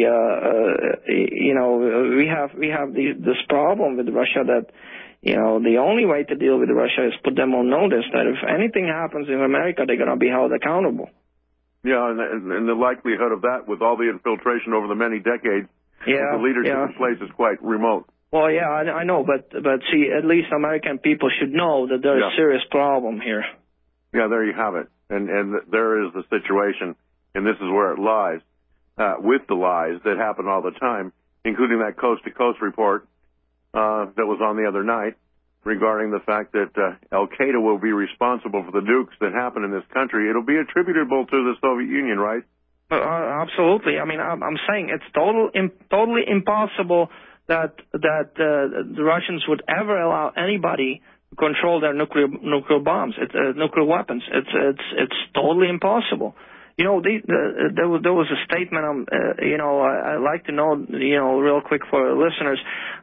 we have this problem with Russia that, the only way to deal with Russia is put them on notice that if anything happens in America, they're going to be held accountable. Yeah, and the likelihood of that with all the infiltration over the many decades, the leadership in place is quite remote. Well, yeah, I know, but see, at least American people should know that there's a serious problem here. Yeah, there you have it. And there is the situation, and this is where it lies, with the lies that happen all the time, including that coast-to-coast report that was on the other night regarding the fact that Al-Qaeda will be responsible for the nukes that happen in this country. It'll be attributable to the Soviet Union, right? Absolutely. I mean, I'm saying it's totally impossible that the Russians would ever allow anybody control their nuclear bombs, nuclear weapons. It's totally impossible. There was a statement. I'd like to know, real quick for listeners,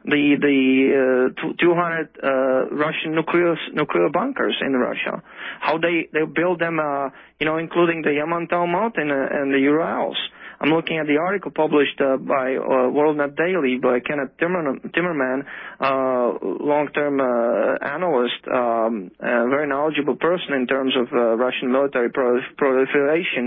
the 200 Russian nuclear bunkers in Russia, how they build them, including the Yamantau Mountain and the Urals. I'm looking at the article published by WorldNet Daily by Kenneth Timmerman, long-term analyst, a very knowledgeable person in terms of Russian military proliferation.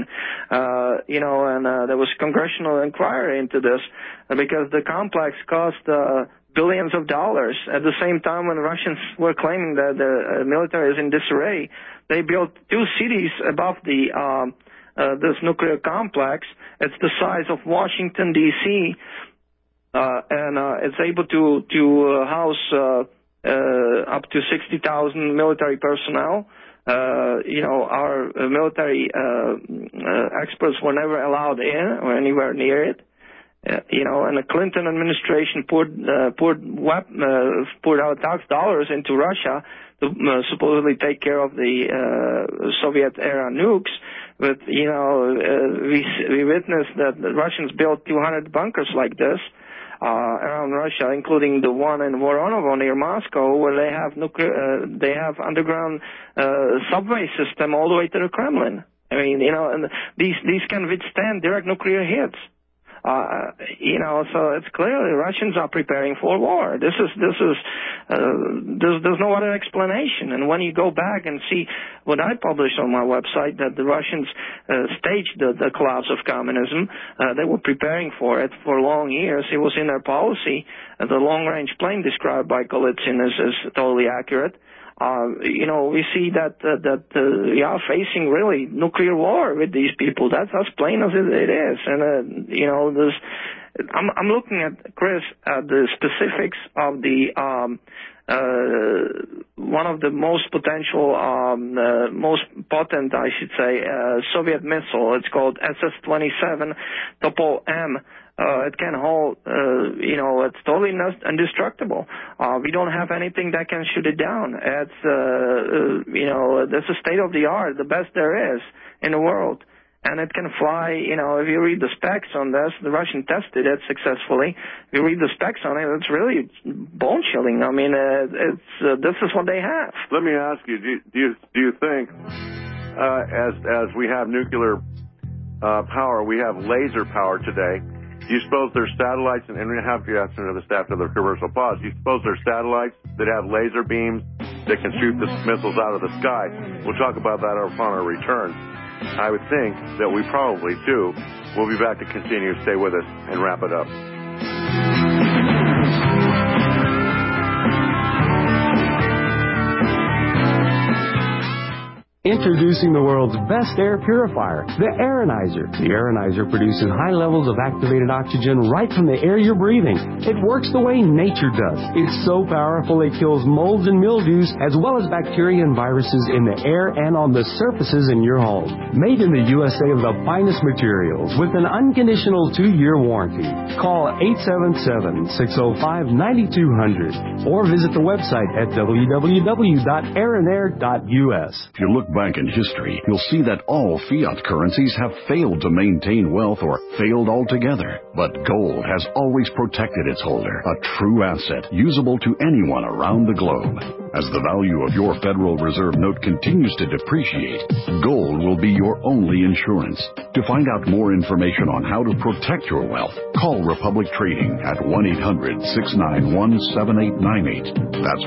And there was congressional inquiry into this because the complex cost billions of dollars. At the same time, when the Russians were claiming that the military is in disarray, they built two cities above this nuclear complex. It's the size of Washington, D.C., and it's able to house up to 60,000 military personnel. Our military experts were never allowed in or anywhere near it. And the Clinton administration poured out tax dollars into Russia to supposedly take care of the Soviet-era nukes. But, we witnessed that the Russians built 200 bunkers like this. around Russia, including the one in Voronovo near Moscow, where they have underground subway system all the way to the Kremlin. I mean, and these can withstand direct nuclear hits. So it's clearly Russians are preparing for war. There's no other explanation. And when you go back and see what I published on my website, that the Russians staged the collapse of communism, they were preparing for it for long years. It was in their policy. The long-range plan described by Golitsyn is totally accurate. We see that we are facing really nuclear war with these people. That's as plain as it is. And I'm looking at, Chris, the specifics of the one of the most potential, most potent, I should say, Soviet missile. It's called SS-27 Topol-M. It can hold, it's totally indestructible. We don't have anything that can shoot it down. It's, that's a state of the art, the best there is in the world. And it can fly, if you read the specs on this, the Russian tested it successfully. If you read the specs on it, it's really bone chilling. I mean, this is what they have. Let me ask you, do you think, as we have nuclear power, we have laser power today? Do you suppose there's satellites, and we have to answer to the staff of the commercial pause, do you suppose there's satellites that have laser beams that can shoot the missiles out of the sky? We'll talk about that upon our return. I would think that we probably do. We'll be back to continue. Stay with us and wrap it up. Introducing the world's best air purifier, the Aeronizer. The Aeronizer produces high levels of activated oxygen right from the air you're breathing. It works the way nature does. It's so powerful it kills molds and mildews as well as bacteria and viruses in the air and on the surfaces in your home. Made in the USA of the finest materials with an unconditional 2-year warranty. Call 877-605-9200 or visit the website at www.aeronair.us. If you look back in history, you'll see that all fiat currencies have failed to maintain wealth or failed altogether. But gold has always protected its holder, a true asset usable to anyone around the globe. As the value of your Federal Reserve note continues to depreciate, gold will be your only insurance. To find out more information on how to protect your wealth, call Republic Trading at 1-800-691-7898. That's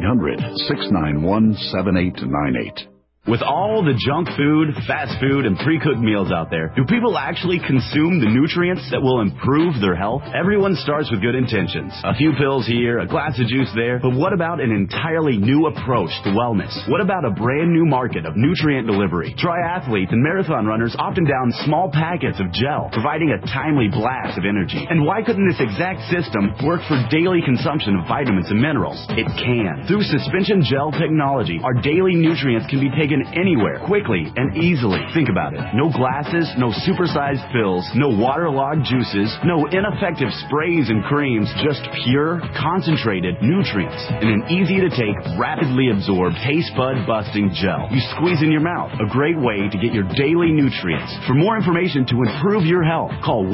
1-800-691-7898. With all the junk food, fast food, and pre-cooked meals out there, do people actually consume the nutrients that will improve their health? Everyone starts with good intentions. A few pills here, a glass of juice there, but what about an entirely new approach to wellness? What about a brand new market of nutrient delivery? Triathletes and marathon runners often down small packets of gel, providing a timely blast of energy. And why couldn't this exact system work for daily consumption of vitamins and minerals? It can. Through suspension gel technology, our daily nutrients can be taken anywhere, quickly and easily. Think about it. No glasses, no supersized pills, no waterlogged juices, no ineffective sprays and creams, just pure, concentrated nutrients in an easy-to-take, rapidly absorbed, taste bud busting gel. You squeeze in your mouth. A great way to get your daily nutrients. For more information to improve your health, call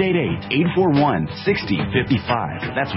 1-888-841-6055. That's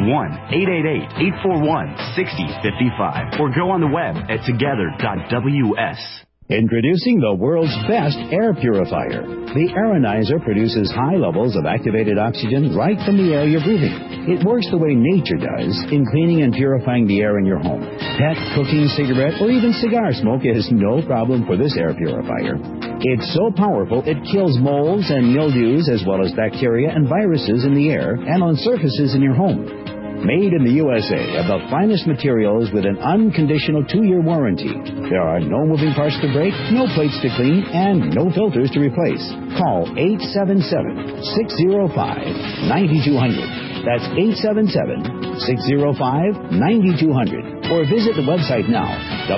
1-888-841-6055. Or go on the web at together.ws. Introducing the world's best air purifier. The Aeronizer produces high levels of activated oxygen right from the air you're breathing. It works the way nature does in cleaning and purifying the air in your home. Pet, cooking, cigarette, or even cigar smoke is no problem for this air purifier. It's so powerful it kills molds and mildews as well as bacteria and viruses in the air and on surfaces in your home. Made in the USA of the finest materials with an unconditional 2-year warranty. There are no moving parts to break, no plates to clean, and no filters to replace. Call 877-605-9200. That's 877-605-9200. Or visit the website now,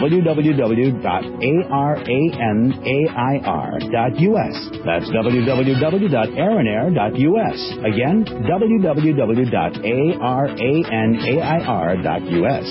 www.aranair.us. That's www.aranair.us. Again, www.aranair.us.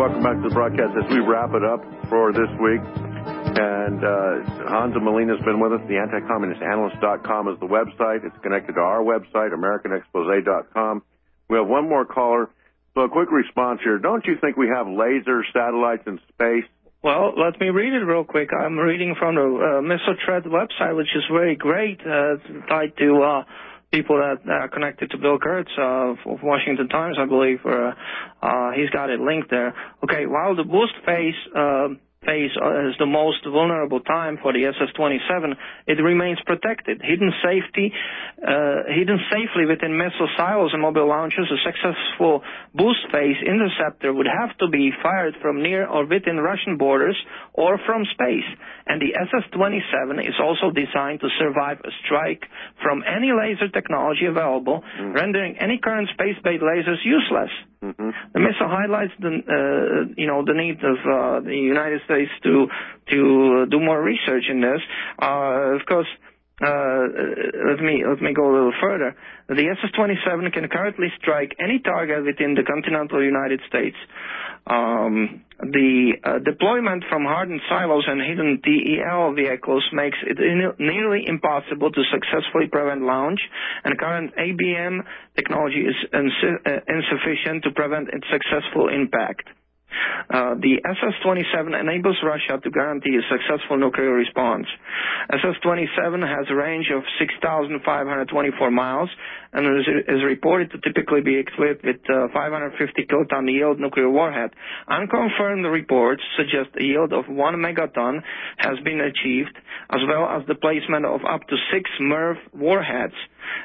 welcome back to the broadcast as we wrap it up for this week. And Hansa Molina's been with us. The anticommunistanalyst.com is the website. It's connected to our website, AmericanExpose.com. We have one more caller. So a quick response here. Don't you think we have laser satellites in space? Well, let me read it real quick. I'm reading from the Misotred website, which is very great, tied to people that are connected to Bill Kurtz of Washington Times, I believe. He's got it linked there. Okay, while the boost phase is the most vulnerable time for the SS-27, it remains protected. Hidden safely within missile silos and mobile launchers, a successful boost phase interceptor would have to be fired from near or within Russian borders or from space. And the SS-27 is also designed to survive a strike from any laser technology available, rendering any current space-based lasers useless. The missile highlights the need of the United States to do more research in this. Of course, let me go a little further. The SS-27 can currently strike any target within the continental United States. The deployment from hardened silos and hidden DEL vehicles makes it nearly impossible to successfully prevent launch, and current ABM technology is insufficient to prevent its successful impact. The SS-27 enables Russia to guarantee a successful nuclear response. SS-27 has a range of 6,524 miles and is reported to typically be equipped with 550 kiloton yield nuclear warhead. Unconfirmed reports suggest a yield of 1 megaton has been achieved, as well as the placement of up to 6 MIRV warheads.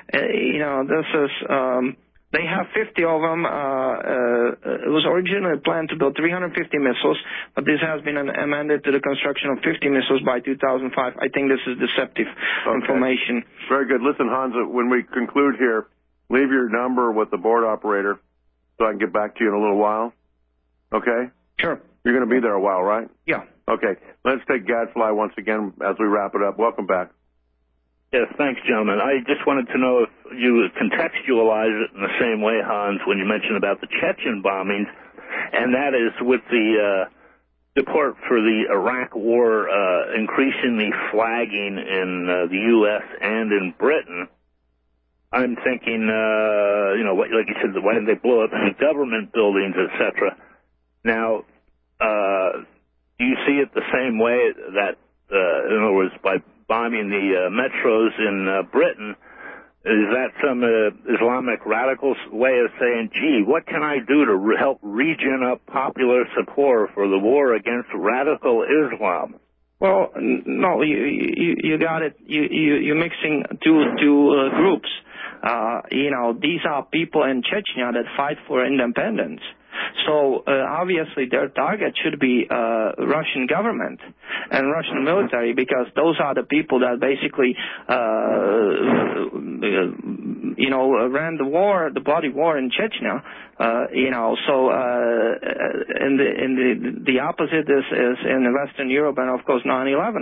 They have 50 of them. It was originally planned to build 350 missiles, but this has been amended to the construction of 50 missiles by 2005. I think this is deceptive information. Very good. Listen, Hansa, when we conclude here, leave your number with the board operator so I can get back to you in a little while. Okay? Sure. You're going to be there a while, right? Yeah. Okay. Let's take Gadfly once again as we wrap it up. Welcome back. Yes, thanks, gentlemen. I just wanted to know if you contextualize it in the same way, Hans, when you mentioned about the Chechen bombings, and that is with the support for the Iraq war increasingly flagging in the U.S. and in Britain. I'm thinking, like you said, why didn't they blow up any government buildings, etc.? Now, do you see it the same way that, in other words, by bombing the metros in Britain, is that some Islamic radical way of saying, gee, what can I do to help regen up popular support for the war against radical Islam? Well, no, you got it. You're mixing two groups. These are people in Chechnya that fight for independence. So obviously their target should be Russian government and Russian military, because those are the people that basically ran the war, the bloody war in Chechnya. So the opposite is in Western Europe and of course 9/11.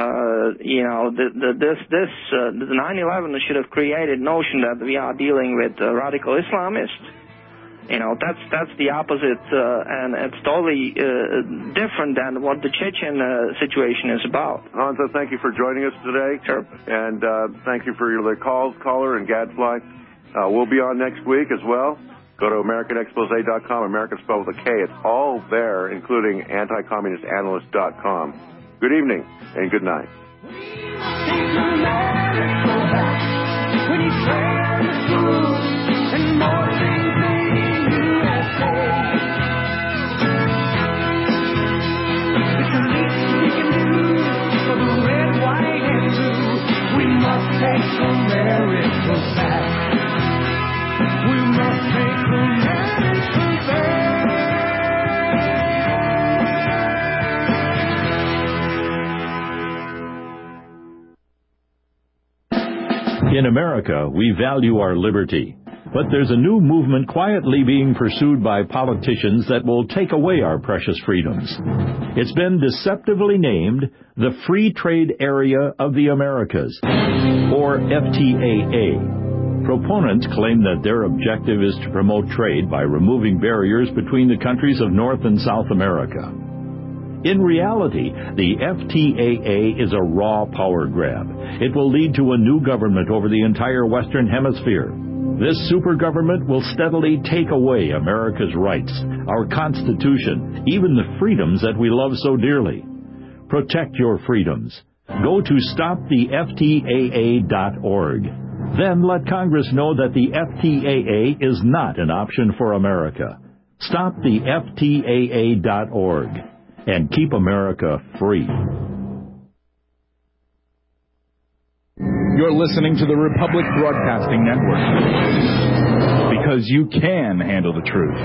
The 9/11 should have created notion that we are dealing with radical Islamists. That's the opposite, and it's totally different than what the Chechen situation is about. Hansa, thank you for joining us today. Sure. And thank you for your calls, caller, and Gadfly. We'll be on next week as well. Go to AmericanExpose.com. American spelled with a K. It's all there, including AnticommunistAnalyst.com. Good evening and good night. Take America back. We must take America back. In America, we value our liberty. But there's a new movement quietly being pursued by politicians that will take away our precious freedoms. It's been deceptively named the Free Trade Area of the Americas, or FTAA. Proponents claim that their objective is to promote trade by removing barriers between the countries of North and South America. In reality, the FTAA is a raw power grab. It will lead to a new government over the entire Western Hemisphere. This super government will steadily take away America's rights, our Constitution, even the freedoms that we love so dearly. Protect your freedoms. Go to stoptheftaa.org. Then let Congress know that the FTAA is not an option for America. Stoptheftaa.org. And keep America free. You're listening to the Republic Broadcasting Network. Because you can handle the truth.